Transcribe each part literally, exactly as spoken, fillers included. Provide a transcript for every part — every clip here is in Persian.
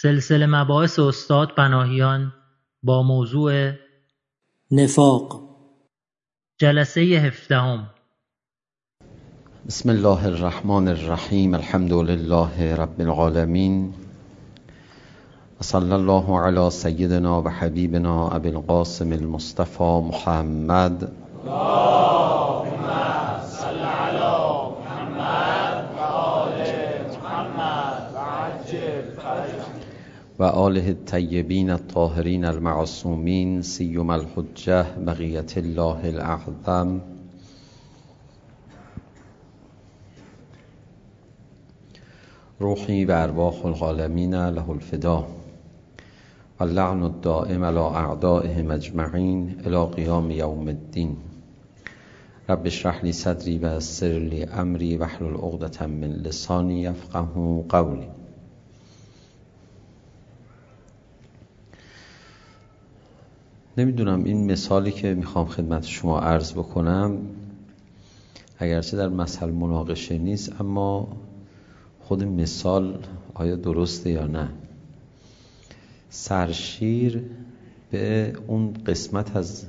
سلسله مباحث استاد پناهیان با موضوع نفاق. جلسه هفدهم. بسم الله الرحمن الرحیم. الحمد لله رب العالمین و صلی الله علی سیدنا و حبیبنا ابی القاسم المصطفى محمد. اللهم صل علی محمد و آل محمد و عجل فرجهم و آله الطیبین الطاهرین المعصومین سیما الحجة بقیة الله الاعظم. روحی و ارواح العالمین له الفدا و اللعن الدائم علی اعدائهم اجمعین الی قیام یوم الدین. رب اشرح لی صدری و یسر لی امری واحلل عقدة من لسانی یفقهوا قولی. نمیدونم این مثالی که میخوام خدمت شما عرض بکنم اگرچه در مثل مناقشه نیست، اما خود مثال آیا درسته یا نه. سرشیر به اون قسمت از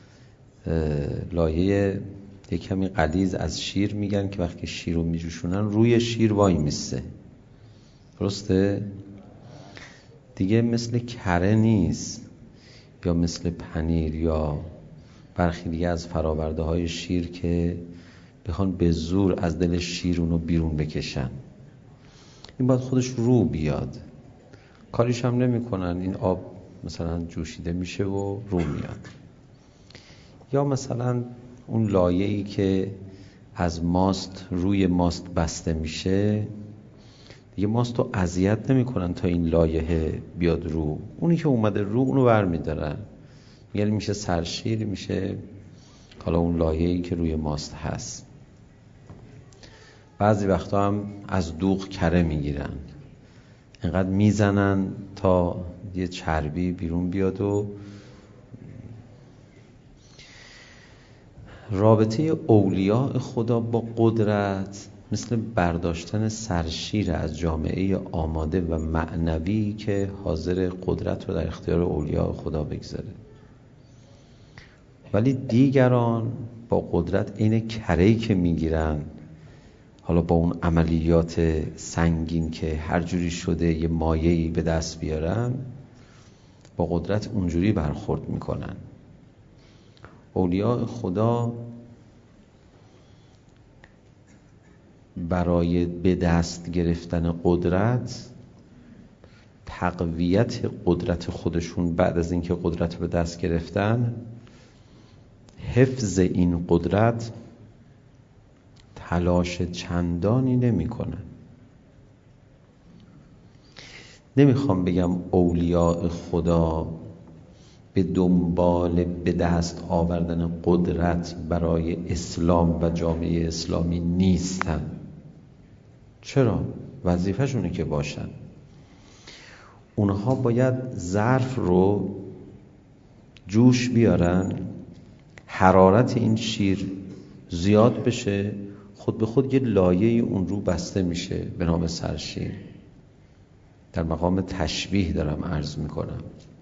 لایه یک کمی غلیظ از شیر میگن که وقتی شیر رو میجوشونن روی شیر وای میسته، درسته؟ دیگه مثل کره نیست یا مثل پنیر یا برخی دیگه از فراورده های شیر که بخوان به زور از دل شیر اونو بیرون بکشن. این باید خودش رو بیاد، کاریش هم نمی کنن، این آب مثلا جوشیده میشه و رو میاد. یا مثلا اون لایه‌ای که از ماست روی ماست بسته میشه دیگه ماست رو اذیت نمی کنن تا این لایه بیاد رو، اونی که اومده رو اونو بر میدارن، یعنی میشه سرشیر، میشه حالا اون لایه‌ای که روی ماست هست. بعضی وقتا هم از دوغ کره میگیرن، اینقدر میزنن تا یه چربی بیرون بیاد. و رابطه اولیاء خدا با قدرت مثل برداشتن سرشیر از جامعه آماده و معنوی که حاضر قدرت رو در اختیار اولیاء خدا بگذاره. ولی دیگران با قدرت این کره‌ای که میگیرن، حالا با اون عملیات سنگین که هر جوری شده یه مایه‌ای به دست بیارن، با قدرت اونجوری برخورد میکنن. اولیاء خدا برای به دست گرفتن قدرت، تقویت قدرت خودشون بعد از اینکه قدرت به دست گرفتن، حفظ این قدرت تلاش چندانی نمی کنن. نمیخوام بگم اولیاء خدا به دنبال به دست آوردن قدرت برای اسلام و جامعه اسلامی نیستن. چرا؟ وظیفه‌شونه که باشن. اونها باید ظرف رو جوش بیارن، حرارت این شیر زیاد بشه، خود به خود یه لایه اون رو بسته میشه به نام سرشیر. در مقام تشبیه دارم عرض میکنم.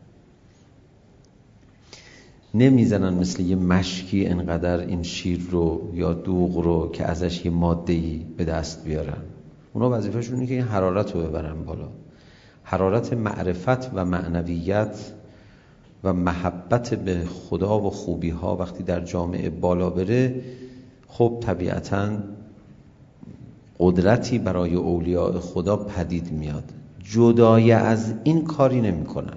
نمیزنن مثل یه مشکی انقدر این شیر رو یا دوغ رو که ازش یه ماده‌ای به دست بیارن. اونا وظیفه‌شون اینه که این حرارت رو ببرن بالا. حرارت معرفت و معنویت و محبت به خدا و خوبی ها وقتی در جامعه بالا بره، خب طبیعتاً قدرتی برای اولیاء خدا پدید میاد. جدای از این کاری نمی کنن.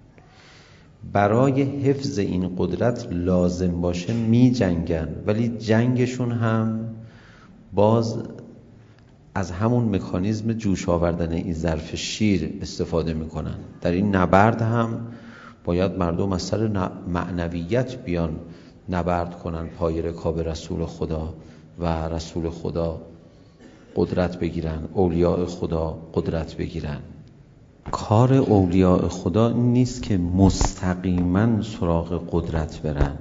برای حفظ این قدرت لازم باشه می جنگن، ولی جنگشون هم باز از همون مکانیزم جوش آوردن این ظرف شیر استفاده میکنن. در این نبرد هم باید مردم از سر معنویت بیان نبرد کنن، پای رکاب رسول خدا و رسول خدا قدرت بگیرن، اولیاء خدا قدرت بگیرن. کار اولیاء خدا این نیست که مستقیما سراغ قدرت برن.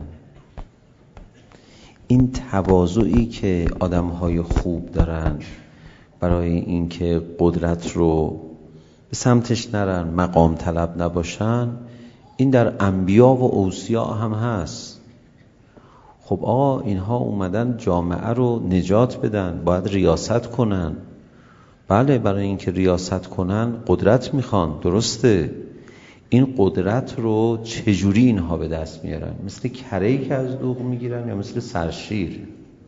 این تواضعی که آدم‌های خوب دارن برای اینکه قدرت رو به سمتش نرن، مقام طلب نباشن. این در انبیا و اوصیا هم هست. خب آقا اینها اومدن جامعه رو نجات بدن، باید ریاست کنن. بله، برای اینکه ریاست کنن قدرت میخوان، درسته. این قدرت رو چجوری اینها به دست میارن؟ مثل کره‌ای که از دوغ میگیرن یا مثل سرشیر؟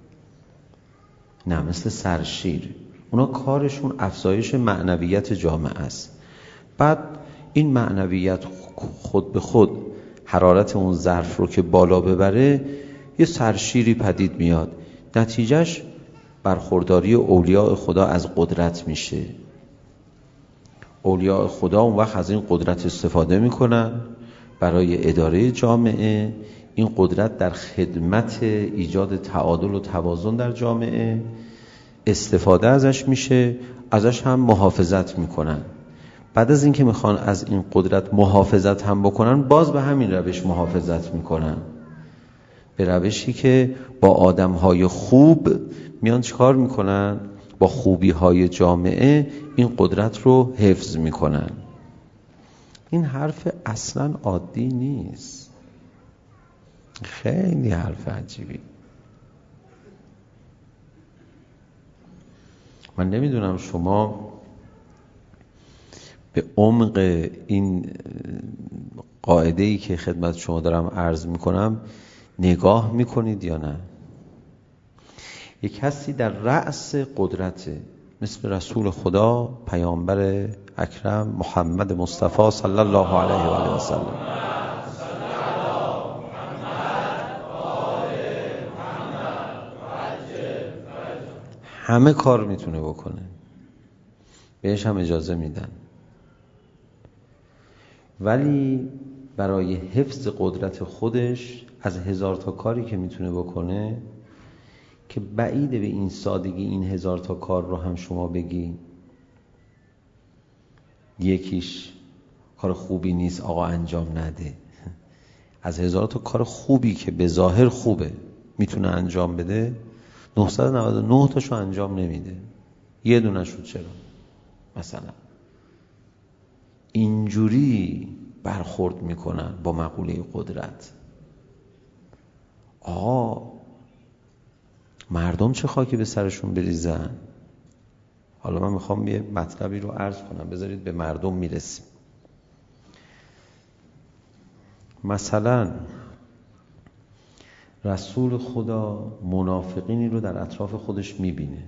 نه، مثل سرشیر. اونا کارشون افزایش معنویت جامعه است. بعد این معنویت خود به خود حرارت اون ظرف رو که بالا ببره، یه سرشیری پدید میاد. نتیجهش برخورداری اولیاء خدا از قدرت میشه. اولیاء خدا اون وقت از این قدرت استفاده میکنن برای اداره جامعه. این قدرت در خدمت ایجاد تعادل و توازن در جامعه استفاده ازش میشه، ازش هم محافظت میکنن. بعد از اینکه میخوان از این قدرت محافظت هم بکنن، باز به همین روش محافظت میکنن، به روشی که با آدمهای خوب میان چیکار میکنن؟ با خوبیهای جامعه این قدرت رو حفظ میکنن. این حرف اصلا عادی نیست، خیلی حرف عجیبی. من نمیدونم شما به عمق این قاعده‌ای که خدمت شما دارم عرض میکنم نگاه میکنید یا نه؟ یک کسی در رأس قدرته، مثل رسول خدا پیامبر اکرم محمد مصطفی صلی الله علیه و آله و سلم. همه کار میتونه بکنه، بهش هم اجازه میدن، ولی برای حفظ قدرت خودش از هزار تا کاری که میتونه بکنه که بعیده به این سادگی این هزار تا کار رو هم شما بگی یکیش کار خوبی نیست آقا انجام نده. از هزار تا کار خوبی که به ظاهر خوبه میتونه انجام بده، نهصد و نود و نه تاشو انجام نمیده. یه دونه شو چرا؟ مثلا اینجوری برخورد میکنن با مقوله قدرت. آقا مردم چه خاکی به سرشون بریزن؟ حالا من میخوام یه مطلبی رو عرض کنم، بذارید به مردم میرسیم. مثلا رسول خدا منافقینی رو در اطراف خودش میبینه،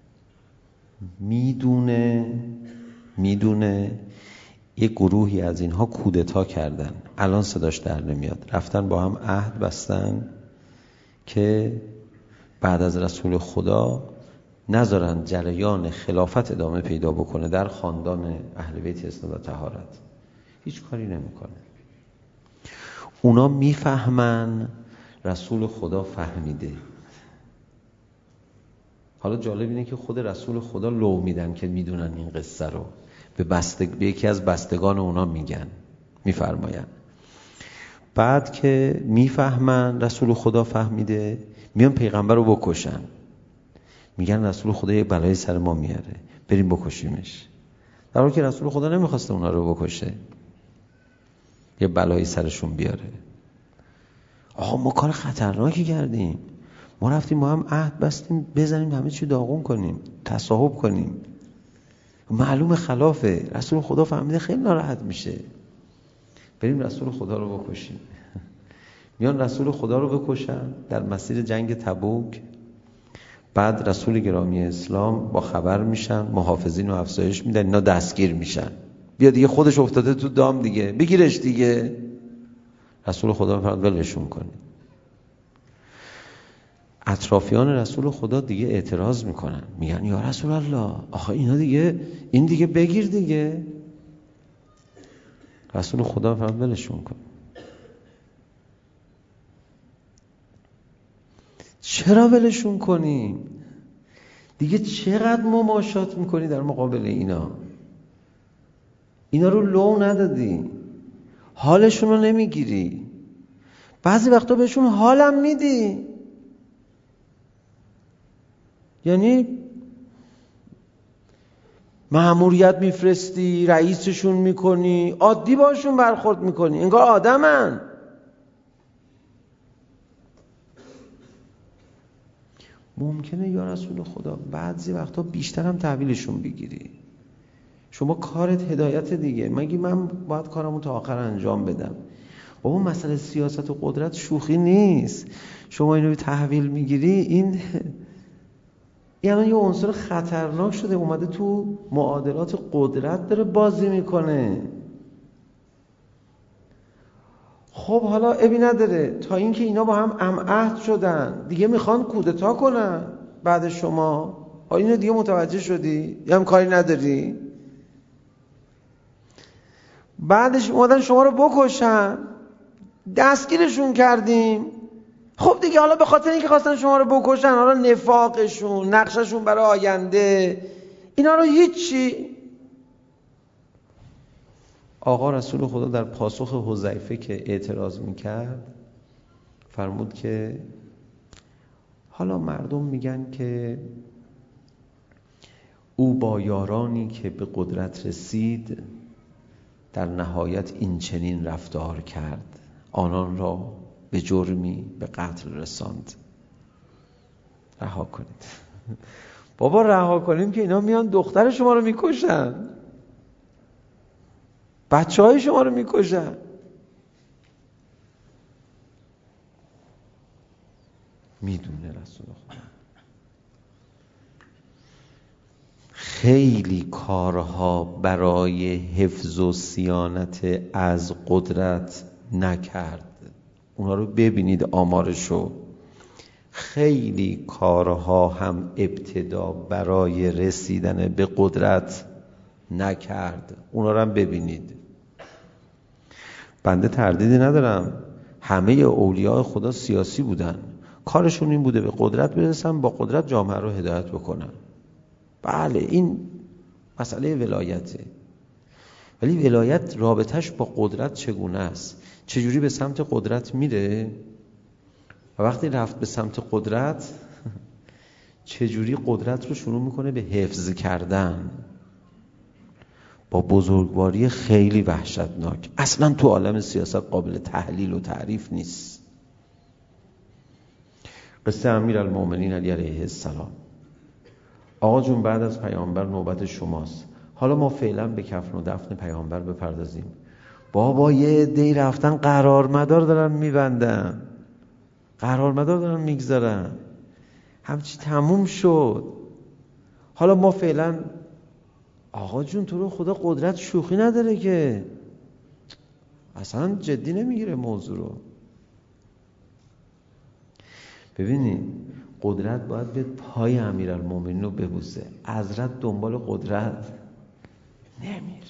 میدونه میدونه یه گروهی از اینها کودتا کردن، الان صداش در نمیاد، رفتن با هم عهد بستن که بعد از رسول خدا نذارن جریان خلافت ادامه پیدا بکنه در خاندان اهل بیت اسلام و طهارت. هیچ کاری نمیکنه. اونا میفهمن رسول خدا فهمیده. حالا جالب اینه که خود رسول خدا لو میدن که میدونن این قصه رو، به, بستگ... به یکی از بستگان اونا میگن، میفرماین. بعد که میفهمن رسول خدا فهمیده، میان پیغمبر رو بکشن. میگن رسول خدا یه بلای سر ما میاره، بریم بکشیمش. در حالی که رسول خدا نمیخواسته اونا رو بکشه، یه بلایی سرشون بیاره. آقا ما کار خطرناکی کردیم، ما رفتیم ما هم عهد بستیم بزنیم همه چی داغون کنیم، تصاحب کنیم، معلوم خلافه، رسول خدا فهمیده خیلی ناراحت میشه، بریم رسول خدا رو بکشیم. میان رسول خدا رو بکشن در مسیر جنگ تبوک. بعد رسول گرامی اسلام با خبر میشن، محافظین رو افزایش میدن، اینا دستگیر میشن. بیا دیگه خودش افتاده تو دام دیگه، بگیرش دیگه. رسول خدا میفرماد ولشون کنید. اطرافیان رسول خدا دیگه اعتراض میکنن، میگن یا رسول الله آخه اینا دیگه این دیگه بگیر دیگه. رسول خدا میفرماد ولشون کن. چرا ولشون کنی؟ دیگه چقدر مماشات میکنی در مقابل اینا؟ اینا رو لو ندادی، حالشون رو نمیگیری، بعضی وقتا بهشون حالم میدی. یعنی مأموریت میفرستی، رئیسشون میکنی، عادی باشون برخورد میکنی، انگار آدمن. ممکنه یا رسول خدا بعضی وقتا بیشتر هم تحویلشون بگیری. شما کارت هدایت دیگه، مگه من باید کارمو تا آخر انجام بدم؟ بابا مسئله سیاست و قدرت شوخی نیست. شما اینو تحویل میگیری، این یعنی یه عنصر خطرناک شده، اومده تو معادلات قدرت داره بازی میکنه. خب حالا ابی نداره، تا اینکه اینا با هم ام عهد شدن دیگه میخوان کودتا کنن بعد شما. آیا اینو دیگه متوجه شدی؟ یا هم کاری نداری؟ بعدش اومدن شما رو بکشن، دستگیرشون کردیم. خب دیگه حالا به خاطر اینکه خواستن شما رو بکشن، حالا نفاقشون، نقششون برای آینده، اینا رو هیچی. آقا رسول خدا در پاسخ حذیفه که اعتراض میکرد فرمود که حالا مردم میگن که او با یارانی که به قدرت رسید در نهایت این چنین رفتار کرد، آنان را به جرمی به قتل رساند. رها کنید. بابا رها کنیم که اینا میان دختر شما رو میکشن، بچه های شما رو میکشن. میدونه رسول خدا خیلی کارها برای حفظ و صیانت از قدرت نکرد. اونا رو ببینید آمارشو. خیلی کارها هم ابتدا برای رسیدن به قدرت نکرد. اونا رو هم ببینید. بنده تردیدی ندارم همه اولیاء خدا سیاسی بودن، کارشون این بوده به قدرت برسن، با قدرت جامعه رو هدایت بکنن. بله این مسئله ولایته، ولی ولایت رابطش با قدرت چگونه است؟ چجوری به سمت قدرت میره و وقتی رفت به سمت قدرت چجوری قدرت رو شروع میکنه به حفظ کردن با بزرگواری خیلی وحشتناک. اصلا تو عالم سیاست قابل تحلیل و تعریف نیست. قصه امیرالمومنین علی علیه السلام. آقا جون بعد از پیامبر نوبت شماست، حالا ما فعلا به کفن و دفن پیامبر بپردازیم. بابا یه عده‌ای رفتن قرارمدار دارن میبندن، قرارمدار دارن میگذارن، همچی تموم شد. حالا ما فعلا آقا جون تو رو خدا قدرت شوخی نداره که، اصلا جدی نمیگیره موضوع رو. ببینید قدرت باید به پای امیرالمومنین رو ببوسه. حضرت دنبال قدرت نمیره.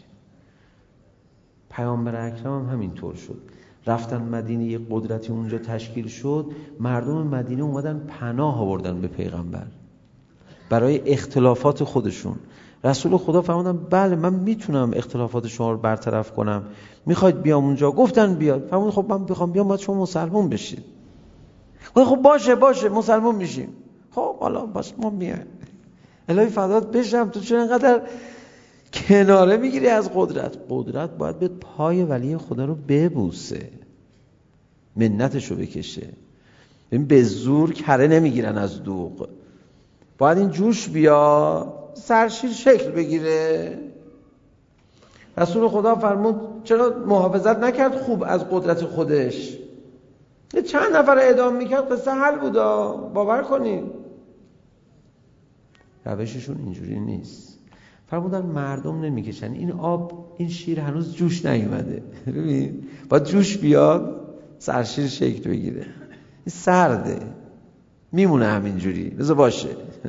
پیامبر اکرم هم همینطور شد. رفتن مدینه، یه قدرتی اونجا تشکیل شد، مردم مدینه اومدن پناه آوردن به پیغمبر برای اختلافات خودشون. رسول خدا فرمودن بله من میتونم اختلافات شما رو برطرف کنم، میخواید بیام اونجا؟ گفتن بیاد. فرمود خب من بخوام بیام باید شما مسلمان بشید. خب باشه باشه مسلمان میشیم. خب حالا بس ما میایم. الهی فدات بشم، تو چرا اینقدر کناره میگیری از قدرت؟ قدرت باید به پای ولی خدا رو ببوسه، منتشو بکشه. ببین به زور کره نمیگیرن از دوغ، باید این جوش بیا، سرشیر شکل بگیره. رسول خدا فرمود چرا محافظت نکرد خوب از قدرت خودش؟ یه چند نفر اعدام میکرد قصه حل بودا، باور کنید. روششون اینجوری نیست. فرمودن مردم نمیکشن این آب، این شیر هنوز جوش نیومده. ببین باید جوش بیاد سرشیر شکل بگیره. این سرده میمونه همینجوری، بذار باشه.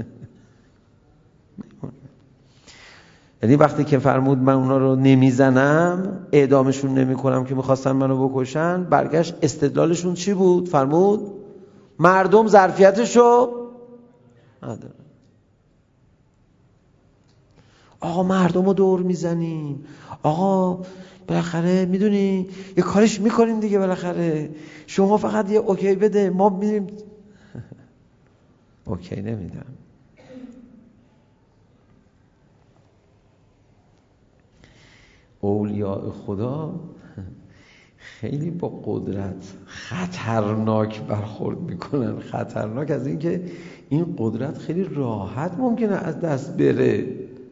یعنی وقتی که فرمود من اونا رو نمیزنم، اعدامشون نمیکنم که میخواستن منو بکشن، برگشت استدلالشون چی بود؟ فرمود مردم ظرفیتشو نداره. آقا مردم رو دور میزنیم، آقا بالاخره میدونی یه کارش میکنیم دیگه، بالاخره شما فقط یه اوکی بده ما میریم. اوکی نمیدم. اولیاء خدا خیلی با قدرت خطرناک برخورد میکنن. خطرناک از این که این قدرت خیلی راحت ممکنه از دست بره.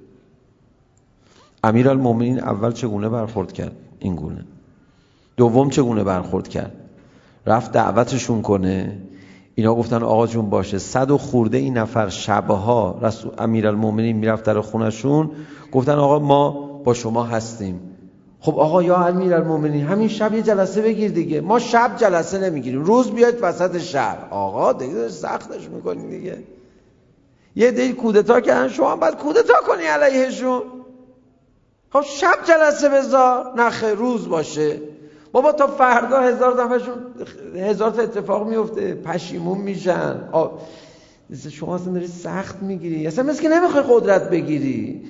امیرالمومنین اول چگونه برخورد کرد؟ این گونه. دوم چگونه برخورد کرد؟ رفت دعوتشون کنه. اینا گفتن آقا جون باشه. صد و خورده این نفر شبها رسول امیرالمومنین میرفت در خونشون، گفتن آقا ما با شما هستیم. خب آقا یا امیرالمومنین همین شب یه جلسه بگیر دیگه. ما شب جلسه نمیگیریم، روز بیاید وسط شب. آقا دیگه سختش میکنی دیگه. یه دیگه کودتا کردن، شما هم باید کودتا کنی علیهشون. خب شب جلسه بذار، نخه روز باشه. بابا تا فردا هزار دفعهشون هزار تا اتفاق میفته، پشیمون میشن. شما اصلا داری سخت میگیری، اصلا مثل که نمیخوای قدرت بگیری.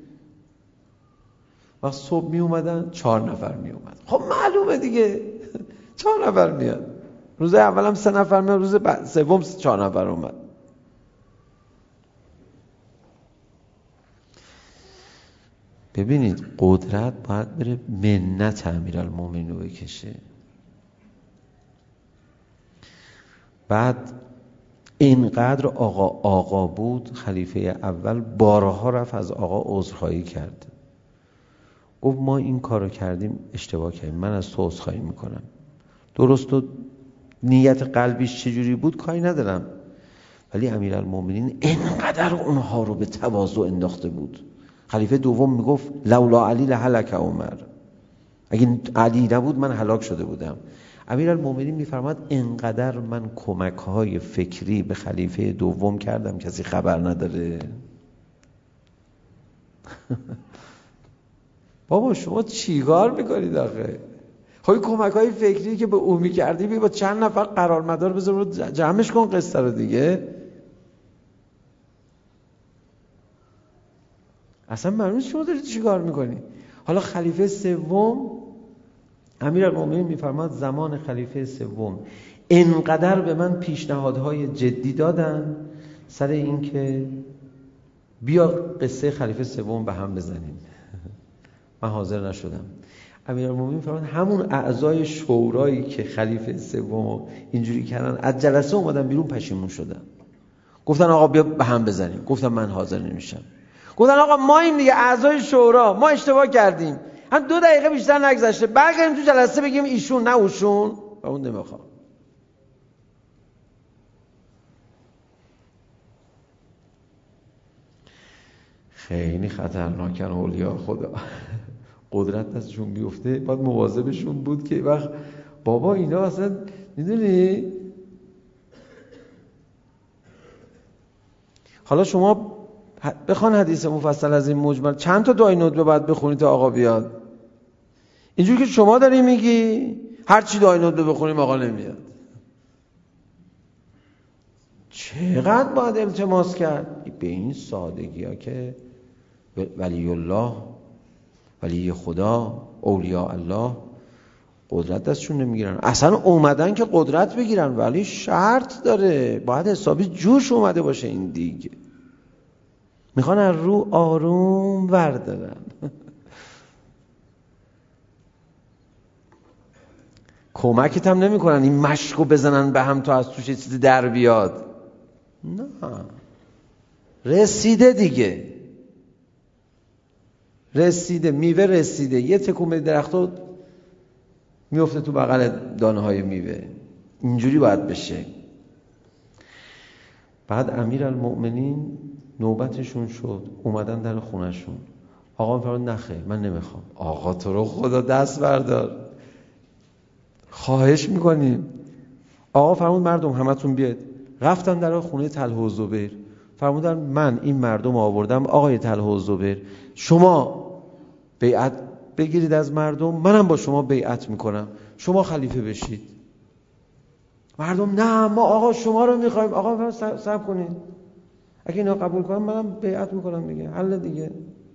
وقت صبح می اومدن چهار نفر می اومد. خب معلومه دیگه چهار نفر میاد. روز اول هم سه نفر میاد، روز سوم چهار نفر اومد. ببینید قدرت باید بره منت امیرالمومنین رو بکشه. بعد اینقدر آقا آقا بود، خلیفه اول بارها رفت از آقا عذرخواهی کرد. گفت ما این کارو کردیم، اشتباه کردیم، من از تو عذرخواهی میکنم. درست و نیت قلبیش چجوری بود کاری ندارم، ولی امیرالمومنین اینقدر اونها رو به تواضع انداخته بود. خلیفه دوم میگفت لولا علی لهلک عمر، اگه علی نبود من هلاک شده بودم. امیرالمومنین میفرماد اینقدر من کمک‌های فکری به خلیفه دوم کردم کسی خبر نداره. بابا شما چیکار میکنید آخه؟ خب کمک‌های فکری که به او می‌کردی بیا با چند نفر قرار مدار بذار رو جمعش کن قصه رو دیگه. اصلا معلومه شما دارید چیکار میکنی. حالا خلیفه سوم امیرالمومنین میفرماد زمان خلیفه سوم اینقدر به من پیشنهادهای جدی دادن سر این که بیا قصه خلیفه سوم به هم بزنیم. من حاضر نشدم. امیرالمومنین فرمود همون اعضای شورایی که خلیفه سوم اینجوری کردن از جلسه اومدن بیرون پشیمون شدن. گفتن آقا بیا به هم بزنیم. گفتم من حاضر نمیشم. گفتن آقا ما این دیگه اعضای شورا ما اشتباه کردیم، هم دو دقیقه بیشتر نگذشته برگردیم تو جلسه بگیم ایشون نه اوشون. و اون نمیخوام. خیلی خطرناکن اولیاء خدا. قدرت دستشون بیفته باید مواظبشون بود که وقت بابا اینا اصلا میدونی. حالا شما بخوان حدیث مفصل از این مجمل چند تا دعای ندبه باید بخونی تا آقا بیاد. اینجوری که شما داری میگی هر چی دعای ندبه بخونیم آقا نمیاد. چقدر باید التماس کرد به این سادگی ها که ولی الله ولی خدا اولیاء الله قدرت دستشون نمیگیرن. اصلا اومدن که قدرت بگیرن ولی شرط داره، باید حسابی جوش اومده باشه این دیگه. میخوان از رو آروم وردارن. کمکت هم نمی کنن این مشکو بزنن به هم تا از توش چیزی در بیاد. نه رسیده دیگه، رسیده، میوه رسیده، یه تکون به درختو میفته تو بغل دانه های میوه. اینجوری باید بشه. بعد امیرالمومنین نوبتشون شد اومدن در خونشون. آقا میفرماد نخیر من نمیخوام. آقا تو رو خدا دست بردار، خواهش میکنیم. آقا فرمود مردم همتون بیاید. رفتن در خونه طلحه و زبیر. فرمودن من این مردم آوردم آقای طلحه و زبیر، شما بیعت بگیرید از مردم، منم با شما بیعت میکنم، شما خلیفه بشید. مردم نه ما آقا شما رو میخوایم. آقا صبر کنید، اگه اینا قبول کنم منم بیعت میکنم دیگه، حل دیگه.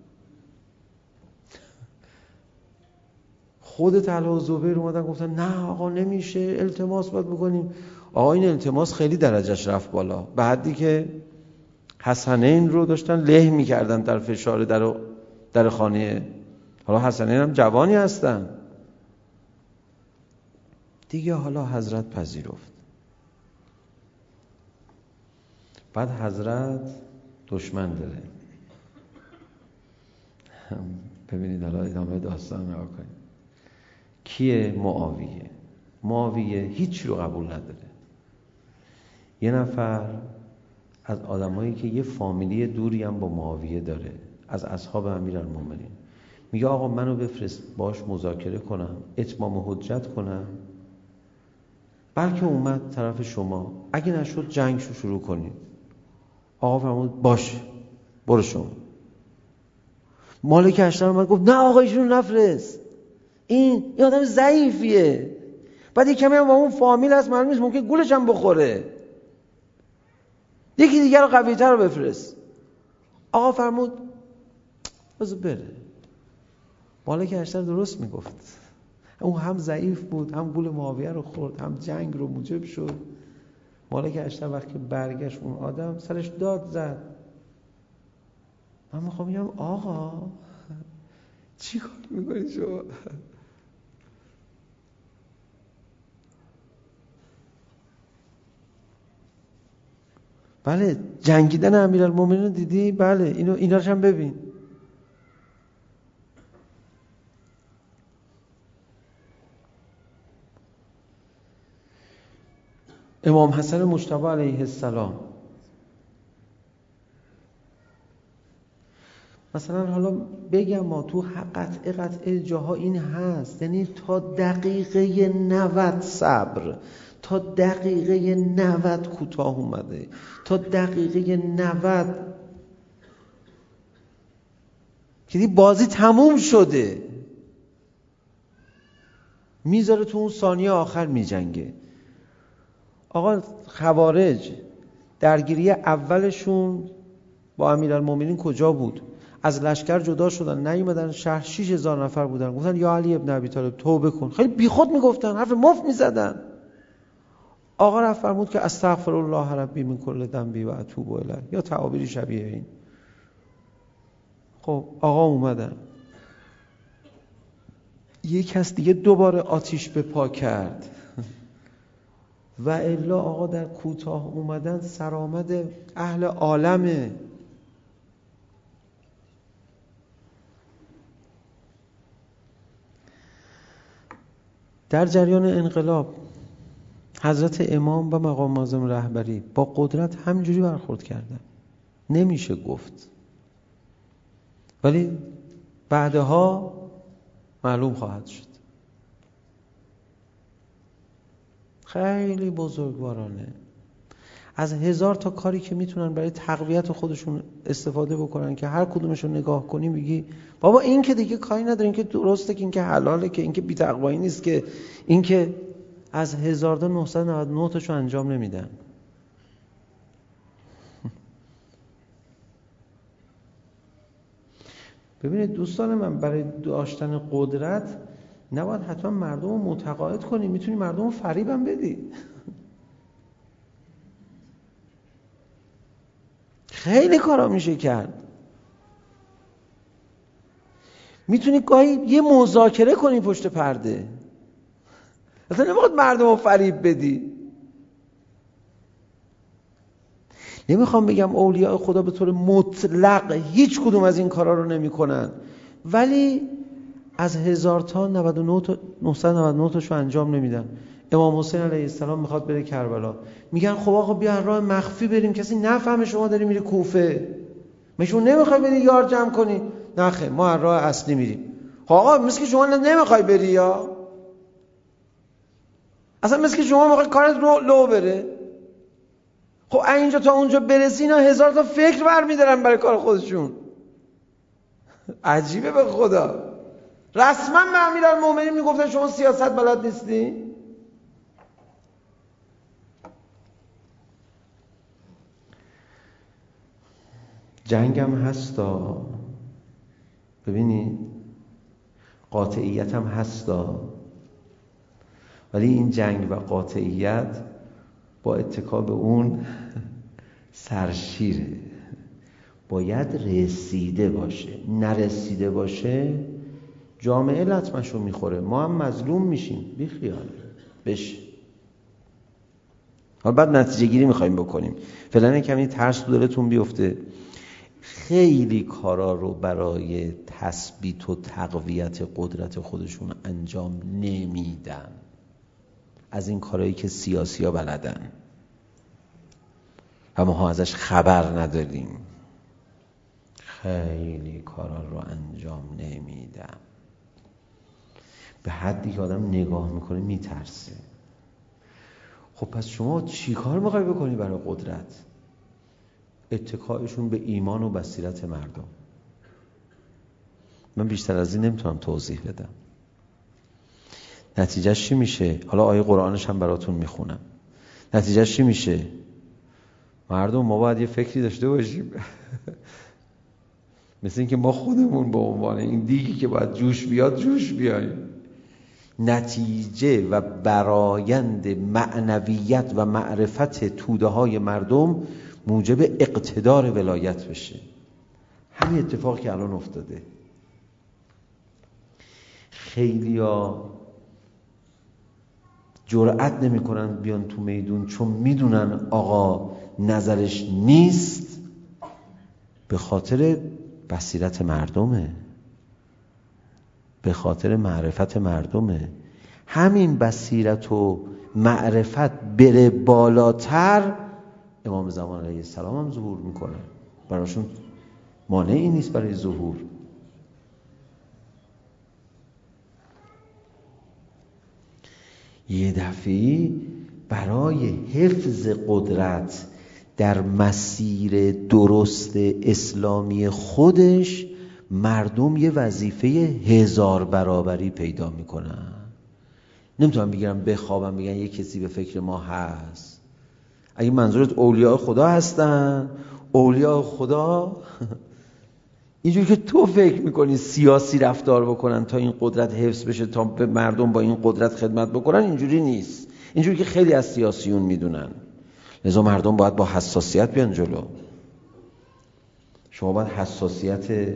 خود طلحه و زبیر اومدن گفتن نه آقا نمیشه، التماس باید بکنیم. آقا این التماس خیلی درجهش رفت بالا، به حدی که حسنین رو داشتن له میکردن در فشار در در خانه حالا حسنین هم جوانی هستن دیگه. حالا حضرت پذیرفت. بعد حضرت دشمن داره. ببینید حالا ادامه داستان نگاه کنید. کیه؟ معاویه. معاویه هیچ رو قبول نداره. یه نفر از آدمایی که یه فامیلی دوری هم با معاویه داره، از اصحاب امیرالمومنین، میگه آقا منو بفرست باش مذاکره کنم، اتمام حجت کنم، بلکه اومد طرف شما، اگه نشد جنگشو شروع کنید. آقا فرمود باشه برو شما. مالک اشتر اومد گفت نه آقا ایشونو نفرست، این یه آدم ضعیفیه، بعد یه کمی هم با اون فامیل هست، معلوم نیست ممکن گولش هم بخوره، یکی دیگر رو قوی‌تر رو بفرست. آقا فرمود بذار بره. مالک اشتر درست میگفت، اون هم ضعیف بود، هم گول معاویه رو خورد، هم جنگ رو موجب شد. مالک اشتر وقتی برگشت اون آدم سرش داد زد. من میخوام بگم آقا چی کار میکنی شما؟ بله جنگیدن امیرالمومنین دیدی؟ بله اینو ایناش هم ببین. امام حسن مجتبی علیه السلام مثلا حالا بگم ما تو قطعه قطعه جاها این هست، یعنی تا دقیقه نود صبر، تا دقیقه نود کوتاه اومده، تا دقیقه نود که بازی تموم شده، میذاره تو اون ثانیه آخر میجنگه. آقا خوارج درگیری اولشون با امیرالمومنین کجا بود؟ از لشکر جدا شدن، نیومدن شهر، شش هزار نفر بودن، گفتن یا علی ابن ابی طالب توبه کن. خیلی بیخود میگفتن، حرف مفت میزدن. آقا رفت فرمود که استغفر الله ربی من کل ذنبی و اتوب الیه، یا تعابیری شبیه این. خب آقا اومدن، یک کس دیگه دوباره آتیش به پا کرد و الا آقا در کوتاه اومدن سرآمد اهل عالمه. در جریان انقلاب حضرت امام و مقام معظم رهبری با قدرت همینجوری برخورد کردن، نمیشه گفت، ولی بعدها معلوم خواهد شد. خیلی بزرگوارانه از هزار تا کاری که میتونن برای تقویت خودشون استفاده بکنن که هر کدومشون نگاه کنی میگی بابا این که دیگه کاری نداره، این که درسته، که این که حلاله، که این که بی‌تقوایی نیست، که این که از هزار تا نهصد و نود و نه تاشو انجام نمیدن. ببینید دوستان من، برای داشتن قدرت نباید حتما مردم رو متقاعد کنی، میتونی مردم رو فریب هم بدی. خیلی کارا میشه کرد. میتونی گاهی یه مذاکره کنی پشت پرده، اصلا نمیخواد مردم رو فریب بدی. نمیخوام بگم اولیاء خدا به طور مطلق هیچ کدوم از این کارا رو نمیکنن، ولی از هزار تا نود و نه تا نهصد و نود و نه تاشو انجام نمیدن. امام حسین علیه السلام میخواد بره کربلا، میگن خب آقا بیا راه مخفی بریم کسی نفهمه شما داری میری کوفه، میشون نمیخوای بری یار جمع کنی؟ نه خیر ما راه اصلی میریم. خب آقا مثل که شما نمیخوای بری، یا اصلا مثل که شما میخوای کارت رو لو بره. خب اینجا تا اونجا برسی اینا هزار تا فکر برمیدارن برای کار خودشون. عجیبه به خدا. رسما به امیرالمومنین میگفتن شما سیاست بلد نیستی. جنگ هم هستا، ببینید قاطعیت هم هستا، ولی این جنگ و قاطعیت با اتکا به اون سرشیره، باید رسیده باشه. نرسیده باشه جامعه لطمشو میخوره، ما هم مظلوم میشیم. بی خیال بشه. حالا بعد نتیجه گیری میخوایم بکنیم. فعلا کمی ترس تو دلتون بیفته. خیلی کارا رو برای تثبیت و تقویت قدرت خودشون انجام نمیدن، از این کارهایی که سیاسی ها بلدن و ما ازش خبر نداریم. خیلی کارا رو انجام نمیدن، به حدی که آدم نگاه میکنه میترسه. خب پس شما چی کار میخوای بکنی برای قدرت؟ اتکایشون به ایمان و بصیرت مردم. من بیشتر از این نمیتونم توضیح بدم. نتیجهش چی میشه؟ حالا آیه قرآنش هم براتون میخونم. نتیجهش چی میشه؟ مردم ما باید یه فکری داشته باشیم مثل این که ما خودمون به عنوان این دیگی که باید جوش بیاد جوش بیاییم. نتیجه و برایند معنویت و معرفت توده های مردم موجب اقتدار ولایت بشه. همین اتفاقی که الان افتاده. خیلیا جرأت نمی کنن بیان تو میدون چون میدونن آقا نظرش نیست، به خاطر بصیرت مردمه، به خاطر معرفت مردمه. همین بصیرت و معرفت بره بالاتر، امام زمان علیه السلام هم ظهور میکنه. براشون مانعی نیست برای ظهور. یه دفعی برای حفظ قدرت در مسیر درست اسلامی خودش مردم یه وظیفه هزار برابری پیدا میکنن. نمیتونم بگیرم بخوابم بگن یه کسی به فکر ما هست. اگه منظورت اولیاء خدا هستن، اولیاء خدا اینجوری که تو فکر میکنی سیاسی رفتار بکنن تا این قدرت حفظ بشه، تا به مردم با این قدرت خدمت بکنن، اینجوری نیست. اینجوری که خیلی از سیاسیون میدونن. لذا مردم باید با حساسیت بیان جلو. شما باید حساسیت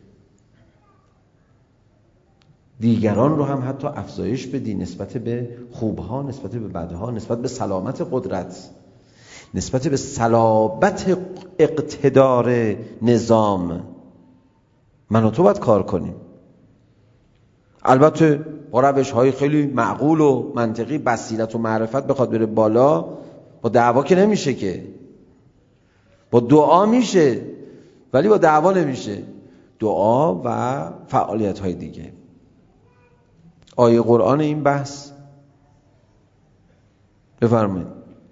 دیگران رو هم حتی افزایش بدی، نسبت به خوبها، نسبت به بدها، نسبت به سلامت قدرت، نسبت به صلابت اقتدار نظام. من و تو باید کار کنیم. البته با روش‌های خیلی معقول و منطقی. بصیرت و معرفت بخواد بره بالا، با دعوا که نمیشه، که با دعا میشه، ولی با دعوا نمیشه. دعا و فعالیت‌های دیگه. آیه قرآن این بحث بفرمایید.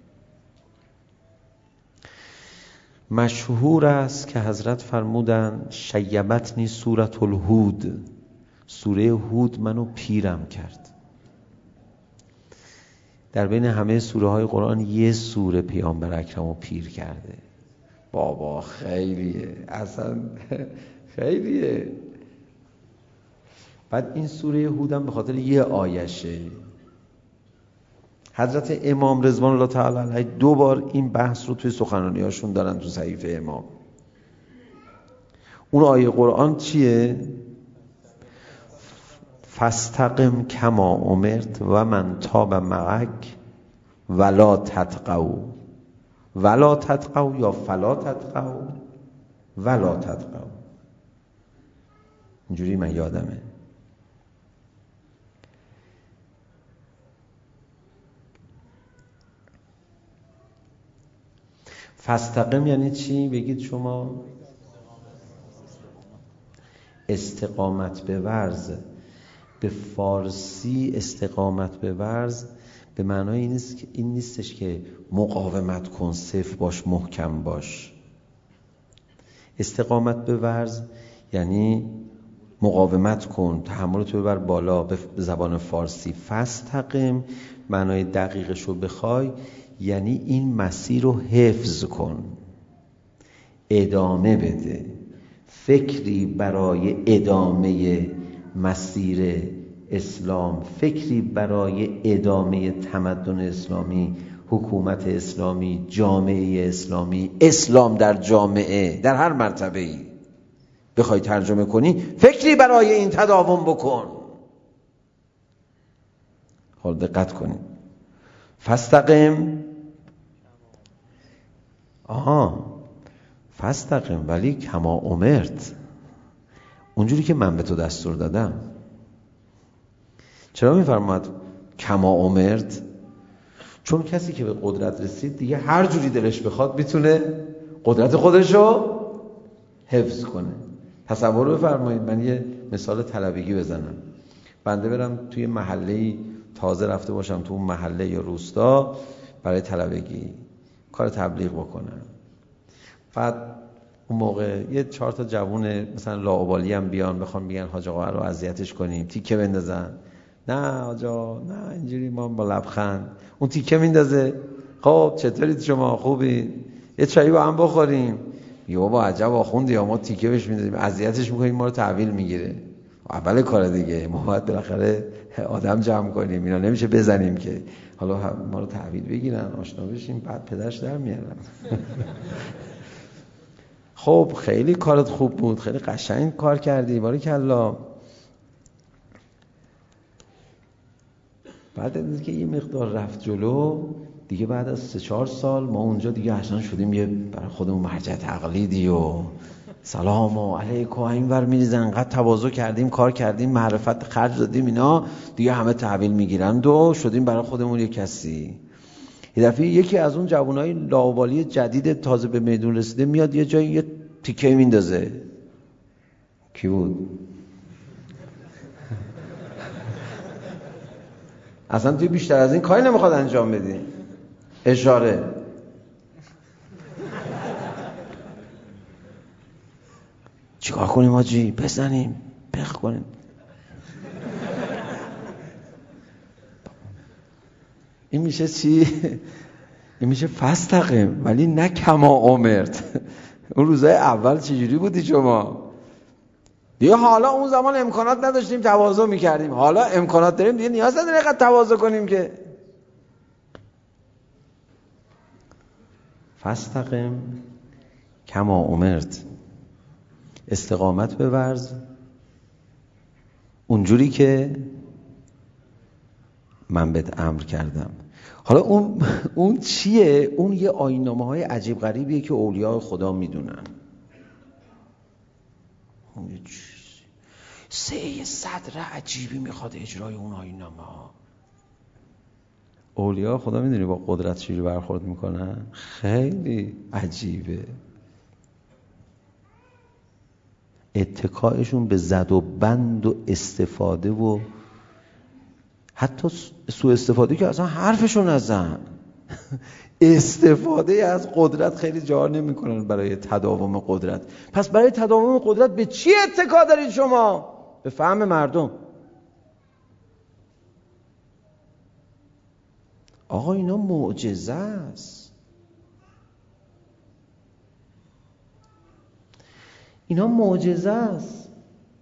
مشهور است که حضرت فرمودند شیبتنی سورة الهود، سوره هود منو پیرم کرد. در بین همه سوره های قرآن یه سوره پیامبر اکرمو پیر کرده. بابا خیلیه، اصلا خیلیه. بعد این سوره هود هم به خاطر یه آیشه. حضرت امام رضوان الله تعالی علیه دو بار این بحث رو توی سخنرانی‌هاشون دارن تو صحیفه امام. اون آیه قرآن چیه؟ فاستقم کما امرت و من تاب معک ولا تطغوا. ولا تطغوا یا فلا تطغوا ولا تطغوا. اینجوری من یادمه. فاستقم یعنی چی؟ بگید شما. استقامت به ورز. به فارسی استقامت به ورز به معنای این نیست، این نیستش که مقاومت کن، صفر باش، محکم باش. استقامت به ورز یعنی مقاومت کن، تحملتو ببر بالا. به زبان فارسی فاستقم معنای دقیقش رو بخوای یعنی این مسیر رو حفظ کن، ادامه بده، فکری برای ادامه مسیر اسلام، فکری برای ادامه تمدن اسلامی، حکومت اسلامی، جامعه اسلامی، اسلام در جامعه در هر مرتبه‌ای بخوای ترجمه کنی فکری برای این تداوم بکن. حالا دقت کنید. فاستقم، آها فاستقم ولی کما امرت، اونجوری که من به تو دستور دادم. چرا میفرماد کما امرت؟ چون کسی که به قدرت رسید دیگه هر جوری دلش بخواد میتونه قدرت خودشو حفظ کنه. تصور بفرمایید من یه مثال طلبگی بزنم. بنده برم توی محله‌ای تازه رفته باشم تو اون محله یا روستا برای طلبگی کار تبلیغ بکنم. بعد اون موقع یه چهار تا جوون مثلا لاابالی هم بیان بخوان بگن حاج آقا رو اذیتش کنیم، تیکه بندازن. نه آجا نه اینجوری، ما با لبخند اون تیکه میندازه. خب چطورید شما، خوبی؟ یه چایی با هم بخوریم. یا بابا عجب آخوندی، یا ما تیکه بهش میندازیم اذیتش میکنیم، ما رو تحویل میگیره. اول کار دیگه ما باید بالاخره آدم جمع کنیم، اینا نمیشه بزنیم که حالا ما رو تحویل بگیرن آشنا بشیم بعد پدرش در میارن. خب خیلی کارت خوب بود، خیلی قشنگ کار کردی، باریکلا. بعد از که یه مقدار رفت جلو دیگه، بعد از سه چهار سال ما اونجا دیگه اصلا شدیم یه برای خودمون مرجع تقلیدی و سلام و علیکم اینور میریزن، انقدر تواضع کردیم، کار کردیم، معرفت خرج دادیم، اینا دیگه همه تحویل میگیرن و شدیم برای خودمون یه کسی. یه دفعه یکی از اون جوانای لاابالی جدید تازه به میدون رسیده میاد یه جایی یه تیکه میندازه. کی بود؟ اصلا توی بیشتر از این کاری نمیخواد انجام بدی. اشاره. چیکار کنیم حاجی؟ بزنیم پخ کنیم. این میشه چی؟ این میشه فاستقم ولی نه کما امرت. اون روزای اول چجوری بودی شما؟ دیگه حالا اون زمان امکانات نداشتیم تواضع میکردیم، حالا امکانات داریم دیگه نیاز نداریم اینقدر تواضع کنیم که. فاستقم کما امرت، استقامت بورز اونجوری که من بهت امر کردم. حالا اون اون چیه؟ اون یه آیین‌نامه‌های عجیب غریبیه که اولیاء خدا میدونن. اون یه چیز سه صدر عجیبی میخواد اجرای اون آیین‌نامه‌ها. اولیاء خدا میدونی با قدرت چجوری برخورد میکنن؟ خیلی عجیبه. اتکایشون به زد و بند و استفاده و حتی سوء استفاده که اصلا حرفشون نزن. استفاده از قدرت خیلی جا نمیکنن برای تداوم قدرت. پس برای تداوم قدرت به چی اتکا دارید شما؟ به فهم مردم. آقا اینا معجزه است. اینا معجزه است.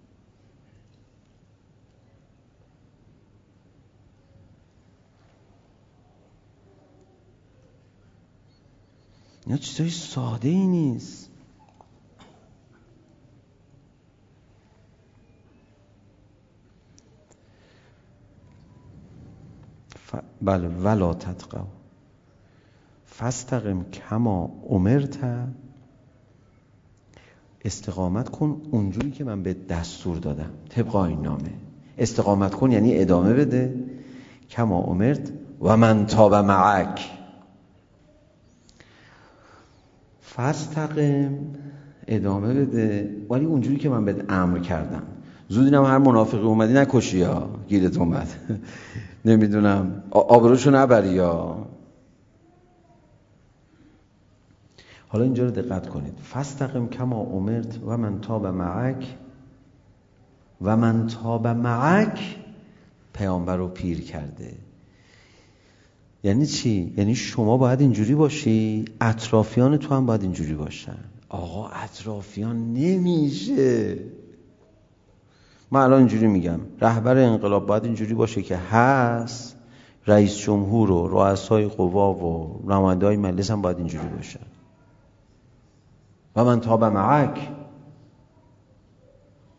اینا چیزای ساده ای نیست. ف... بله ولا تتقوا فاستقم کما امرت، استقامت کن اونجوری که من به دستور دادم، طبق این نامه. استقامت کن یعنی ادامه بده. کما امرت و من تاب معک، فاستقم ادامه بده ولی اونجوری که من بهت امر کردم. زودی نم هر منافقی اومدی نکشی یا گیرت اومد نمیدونم آبروشو نبری یا. حالا اینجا رو دقت کنید. فاستقم کما امرت و من تاب معک، و من تاب معک پیامبر رو پیر کرده. یعنی چی؟ یعنی شما باید اینجوری باشی، اطرافیان تو هم باید اینجوری باشن. آقا اطرافیان نمیشه. من الان اینجوری میگم رهبر انقلاب باید اینجوری باشه که هست، رئیس جمهور و رؤسای قوا و نماینده‌های مجلس هم باید اینجوری باشن. و من تاب معک،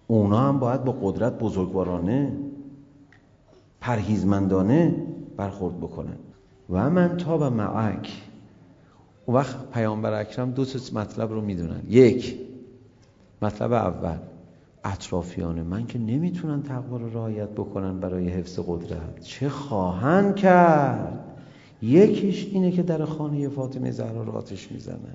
اونا هم باید با قدرت بزرگوارانه پرهیزمندانه برخورد بکنن. و من تاب معک. اون وقت پیامبر اکرم دو تا مطلب رو میدونن. یک، مطلب اول، اطرافیان من که نمیتونن تقوا رو رعایت بکنن برای حفظ قدرت، چه خواهند کرد؟ یکیش اینه که در خانه فاطمه زهرا رو آتش میزنن.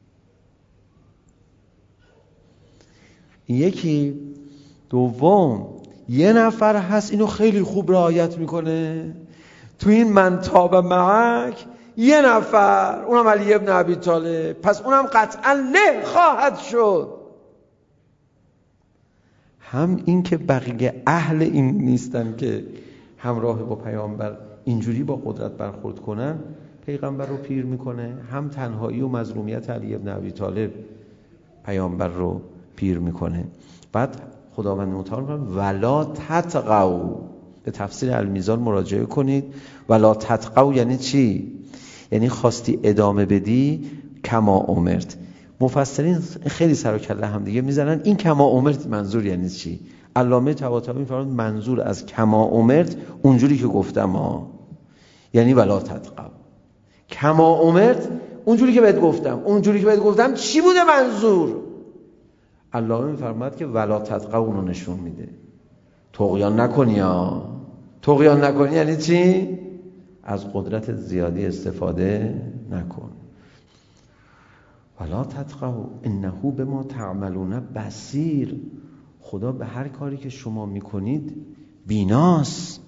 یکی دوم، یه نفر هست اینو خیلی خوب رعایت میکنه تو این من تاب معک، یه نفر، اونم علی ابن ابی طالب، پس اونم قطعا نه خواهد شد. هم این که بقیه اهل این نیستن که همراه با پیامبر اینجوری با قدرت برخورد کنن، پیغمبر رو پیر میکنه، هم تنهایی و مظلومیت علی ابن ابی طالب پیامبر رو پیر میکنه. بعد خداوند متعال میگه ولا تطغوا، به تفسیر المیزان مراجعه کنید. ولا تطغوا یعنی چی؟ یعنی خواستی ادامه بدی کما امرت. مفسرین خیلی سر و کله هم دیگه میزنن این کما امرت منظور یعنی چی. علامه طباطبایی میفرماد منظور از کما امرت اونجوری که گفتم ها، یعنی ولا تطغوا. کما امرت اونجوری که بهت گفتم، اونجوری که بهت گفتم چی بوده منظور؟ علامه میفرماد که ولا تطغوا اونو نشون میده. طغیان نکنی ها. طغیان نکنی یعنی چی؟ از قدرت زیادی استفاده نکن. ولا تطغوا انه بما تعملون بصیر. خدا به هر کاری که شما میکنید بیناست.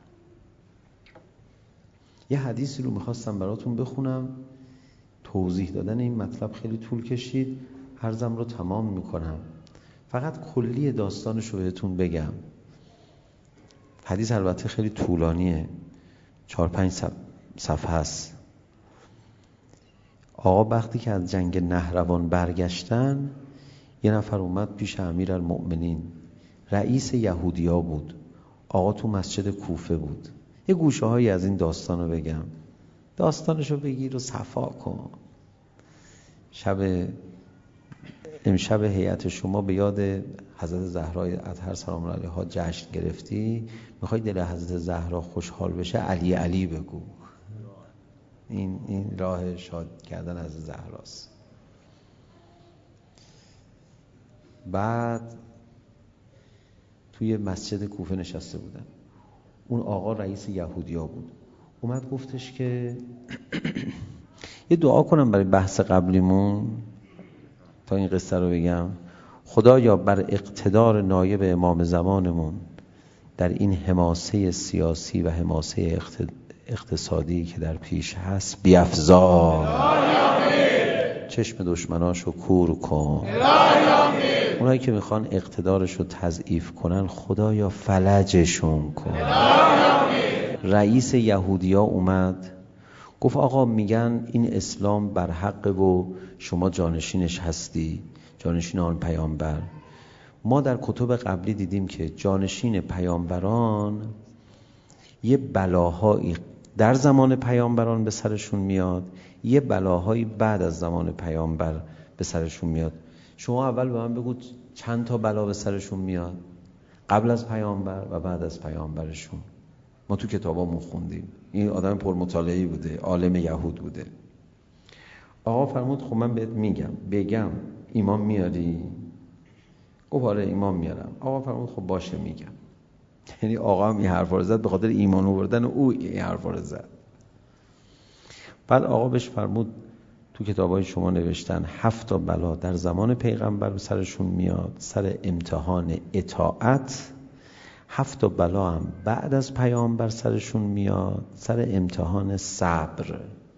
یه حدیثی رو میخواستم براتون بخونم، توضیح دادن این مطلب خیلی طول کشید، عرضم رو تمام میکنم، فقط کلی داستانش رو بهتون بگم. حدیث البته خیلی طولانیه، چهار پنج صفحه است. آقا وقتی که از جنگ نهروان برگشتن، یه نفر اومد پیش امیرالمؤمنین، رئیس یهودیا بود. آقا تو مسجد کوفه بود. یه گوشه هایی از این داستان رو بگم، داستانشو بگیر و صفا کن. شب امشب هیئت شما به یاد حضرت زهرای اطهر سلام الله علیها جشن گرفتی، میخوای دل حضرت زهرا خوشحال بشه علی علی بگو. این این راه شاد کردن از زهراست. بعد توی مسجد کوفه نشسته بودن. اون آقا رئیس یهودیا بود. اومد گفتش که یه دعا کنم برای بحث قبلیمون تا این قصه رو بگم. خدایا بر اقتدار نایب امام زمانمون در این حماسه سیاسی و حماسه اقتصادی که در پیش هست بیفزار، چشم دشمناشو کور کن. اونایی که میخوان اقتدارشو تضعیف کنن خدایا فلجشون کن. رئیس یهودیا اومد گفت آقا میگن این اسلام بر حق و شما جانشینش هستی، جانشین آن پیامبر. ما در کتب قبلی دیدیم که جانشین پیامبران یه بلاهایی در زمان پیامبران به سرشون میاد، یه بلاهایی بعد از زمان پیامبر به سرشون میاد. شما اول به من بگو چند تا بلا به سرشون میاد قبل از پیامبر و بعد از پیامبرشون. ما تو کتابامون خوندیم. این آدم پرمطالعه‌ای بوده، عالم یهود بوده. آقا فرمود خب من بهت میگم، بگم ایمان میاری؟ گفت آره ایمان میارم. آقا فرمود خب باشه میگم. یعنی آقا هم این حرفا رو زد به خاطر ایمان آوردن او این حرفا رو زد. بعد آقا بهش فرمود تو کتابای شما نوشتن هفت تا بلا در زمان پیغمبر به سرشون میاد، سر امتحان اطاعت. هفت تا بلا هم بعد از پیامبر سرشون میاد، سر امتحان صبر.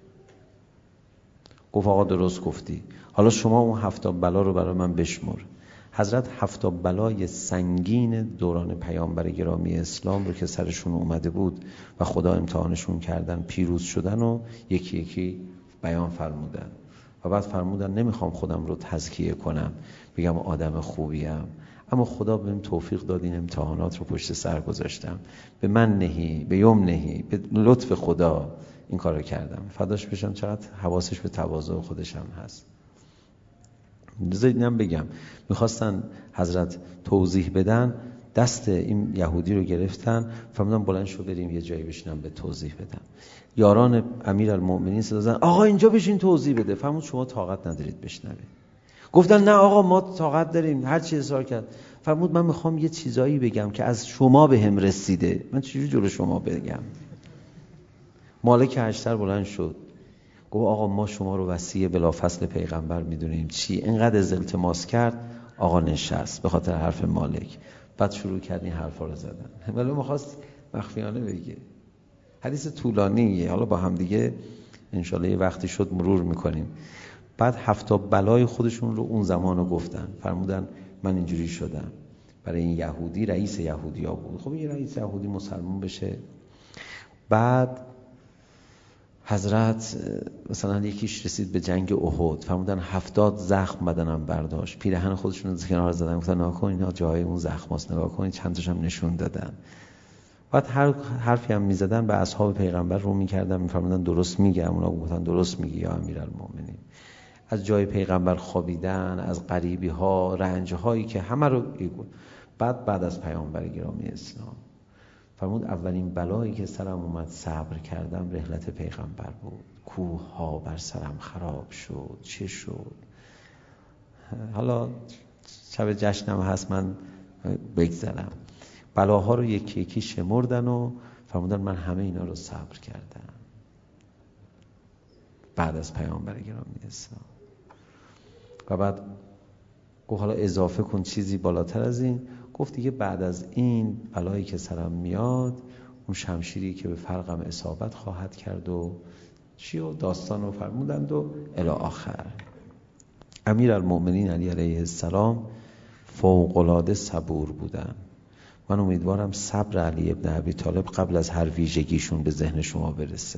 گفت آقا درست گفتی، حالا شما اون هفت تا بلا رو برای من بشمر. حضرت هفت تا بلای سنگین دوران پیامبر گرامی اسلام رو که سرشون اومده بود و خدا امتحانشون کردن، پیروز شدن و یکی یکی بیان فرمودن. و بعد فرمودن نمیخوام خودم رو تزکیه کنم بگم آدم خوبیم، اما خدا بهم توفیق داد این امتحانات رو پشت سر گذاشتم، به من نهی به یوم نهی، به لطف خدا این کار رو کردم. فداش بشم چقدر حواسش به تواضع خودش هم هست. بذارید بگم، میخواستن حضرت توضیح بدن، دست این یهودی رو گرفتن، فرمودن بلند شو بریم یه جایی بشینم به توضیح بدم. یاران امیرالمؤمنین صدا زدن آقا اینجا بشین توضیح بده. فرمود شما طاقت ندارید بشنوید. گفتن نه آقا ما طاقت داریم، هر چی اصرار کرد. فرمود من میخوام یه چیزایی بگم که از شما به هم رسیده، من چجوری جلو شما بگم؟ مالک اشتر بلند شد گفت آقا ما شما رو وصی بلافصل پیغمبر میدونیم، چی؟ اینقدر از التماس کرد، آقا نشست به خاطر حرف مالک. بعد شروع کرد این حرفا رو زدن. ولی می‌خواست مخفیانه بگه. حدیث طولانیه، حالا با هم دیگه انشالله یه وقتی شد مرور میکنیم. بعد هفتا بلای خودشون رو اون زمان رو گفتن. فرمودن من اینجوری شدم. برای این یهودی، رئیس یهودی ها بود. خب یه رئیس یهودی مسلمان بشه. بعد حضرت مثلا یکیش رسید به جنگ احد، فرمودن هفتاد زخم بدنم برداشت، پیرهن خودشون رو کنار زدن، گفتن نگاه کن اینا جای اون زخماست، نگاه کن، چند تاشم نشون دادن. بعد هر حرفی هم میزدن به اصحاب پیغمبر رو میکردن، میفرمودن درست میگه، اونا گفتن درست میگی یا امیرالمؤمنین. از جای پیغمبر خوابیدن، از غریبی ها، رنج هایی که همه رو ایگون. بعد بعد از پیامبر گرامی اسلام فرمود اولین بلایی که سرم اومد صبر کردم رحلت پیغمبر بود. کوه ها بر سرم خراب شد، چه شد؟ حالا شب جشنم هست من بگذرم. بلاها رو یکی یکی شمردن و فرمودن من همه اینا رو صبر کردم بعد از پیامبر گرامی اسلام. و بعد گفت حالا اضافه کن چیزی بالاتر از این. گفت دیگه بعد از این بلایی که سرم میاد، اون شمشیری که به فرقم اصابت خواهد کرد و چی و داستان رو فرمودند و الی آخر. امیرالمؤمنین علی علیه السلام فوق‌العاده صبور بودن. من امیدوارم صبر علی ابن ابی طالب قبل از هر ویژگیشون به ذهن شما برسه.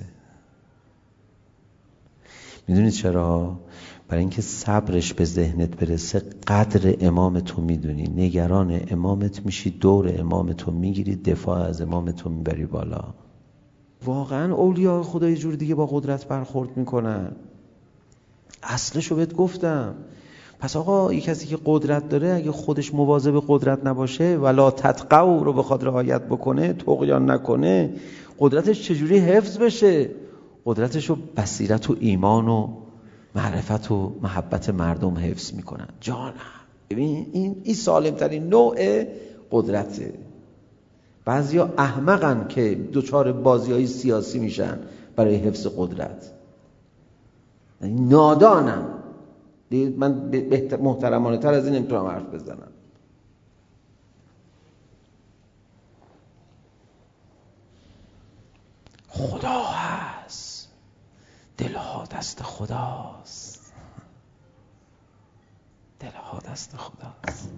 میدونید چرا؟ برای اینکه صبرش به ذهنت برسه قدر امام تو میدونی، نگران امامت میشی، دور امام تو میگیری، دفاع از امام تو میبری بالا. واقعا اولیاء خدا یه جور دیگه با قدرت برخورد میکنن. اصلشو بهت گفتم. پس آقا یک کسی که قدرت داره اگه خودش مواظب قدرت نباشه، ولا تطغوا رو بخواد رعایت بکنه، طغیان نکنه، قدرتش چجوری حفظ بشه؟ قدرتشو بصیرت و ایمان و معرفت و محبت مردم حفظ میکنن. جانم ببین این این سالم ترین نوع قدرته. بعضیا احمقن که دوچار بازی‌های سیاسی میشن برای حفظ قدرت، نادانن. من محترمانه تر از این نمیتونم حرف بزنم. خدا هست، دلها دست خداست، دلها دست خداست.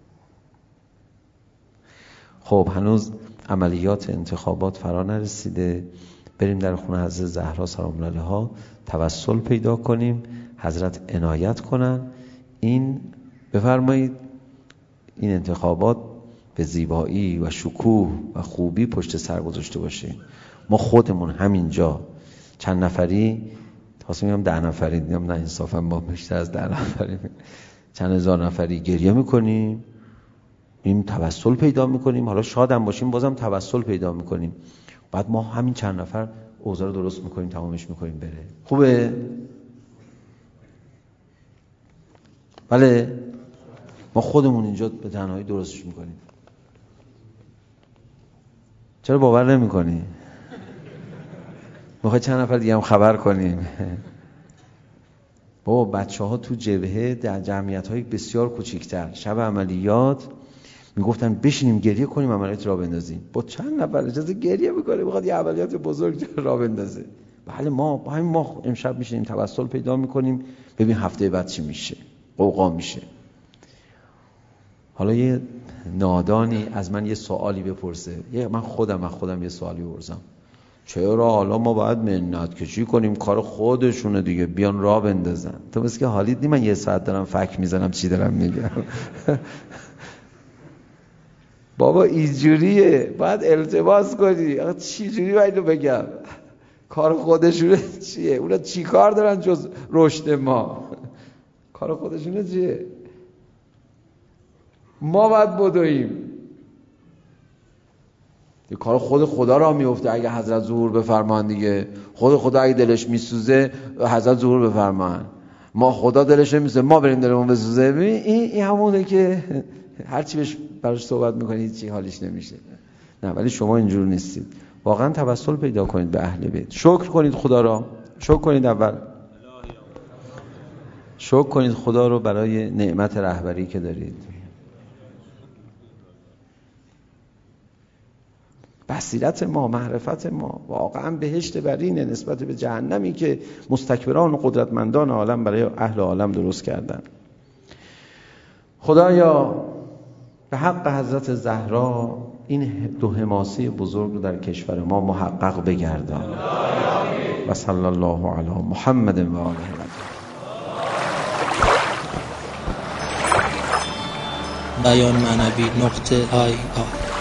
خب هنوز عملیات انتخابات فرا نرسیده. بریم در خونه حضرت زهرا سلام علیها توسل پیدا کنیم، حضرت عنایت کنن. این بفرمایید این انتخابات به زیبایی و شکوه و خوبی پشت سر گذاشته باشیم. ما خودمون همینجا چند نفری، خواستم میگم ده نفری، دیدم نه انصافا ما بیشتر از ده نفری، چند هزار نفری گریه میکنیم، این توسل پیدا میکنیم. حالا شادم باشیم بازم توسل پیدا میکنیم. بعد ما همین چند نفر اوضاع رو درست میکنیم، تمامش میکنیم بره. خوبه؟ بله ما خودمون اینجا به تنهایی درستش میکنیم. چرا باور نمیکنی؟ میخوای چند نفر دیگه هم خبر کنیم؟ بابا بچه ها تو جبهه در جمعیت های بسیار کوچیکتر شب عملیات میگفتن بشینیم گریه کنیم عملیات را بندازیم. با چند نفر اجازه گریه میکنه بخواد یه عملیات بزرگ را بندازه. بله ما با همین ما امشب میشینیم توسل پیدا میکنیم، ببین هفته بعد چی میشه، قوقا میشه. حالا یه نادانی از من یه سوالی بپرسه، یه من خودم از خودم یه سوالی بپرسم، چرا حالا ما باید منت کشی کنیم؟ کار خودشونه دیگه، بیان راه بندازن. تو مثل که حالیت نی من یه ساعت دارم فک میزنم چی دارم میگم. بابا اینجوریه، باید التباس کنی. آقا چی جوری باید رو بگم؟ کار خودشونه چیه؟ اونا چی کار دارن جز رشد ما؟ کار خودشونه چیه؟ ما باید بدویم. یه کار خود خدا را میفته. اگه حضرت ظهور بفرمان دیگه، خود خدا اگه دلش میسوزه حضرت ظهور بفرمان. ما خدا دلش نمیسوزه ما بریم دلمون بسوزه. این این همونه که هرچی بهش براش صحبت میکنید چی حالش نمیشه. نه ولی شما اینجور نیستید. واقعا توسل پیدا کنید به اهل بیت. شکر کنید خدا را. شکر کنید اول. شکر کنید خدا رو برای نعمت رهبری که دارید. بصیرت ما، معرفت ما واقعا بهشت برینه نسبت به جهنمی که مستکبران و قدرتمندان عالم برای اهل عالم درست کردن. خدایا به حق حضرت زهرا این دو حماسه بزرگ رو در کشور ما محقق بگردان. و صلی الله علی محمد و آله. بیان معنوی نقطه آی آر